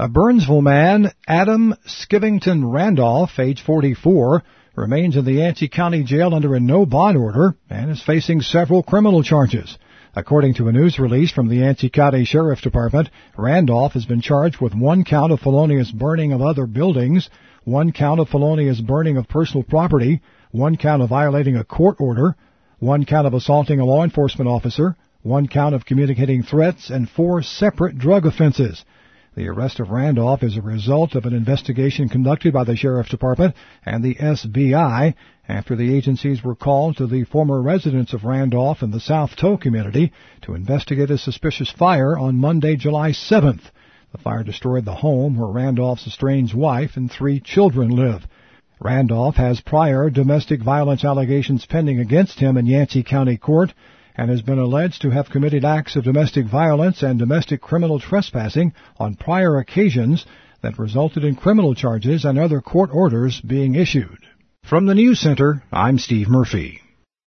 A Burnsville man, Adam Skivington Randolph, age 44, remains in the Yancey County Jail under a no-bond order and is facing several criminal charges. According to a news release from the Yancey County Sheriff's Department, Randolph has been charged with 1 count of felonious burning of other buildings, 1 count of felonious burning of personal property, 1 count of violating a court order, 1 count of assaulting a law enforcement officer, 1 count of communicating threats, and 4 separate drug offenses. The arrest of Randolph is a result of an investigation conducted by the Sheriff's Department and the SBI after the agencies were called to the former residence of Randolph in the South Toe community to investigate a suspicious fire on Monday, July 7th. The fire destroyed the home where Randolph's estranged wife and 3 children live. Randolph has prior domestic violence allegations pending against him in Yancey County Court and has been alleged to have committed acts of domestic violence and domestic criminal trespassing on prior occasions that resulted in criminal charges and other court orders being issued. From the News Center, I'm Steve Murphy.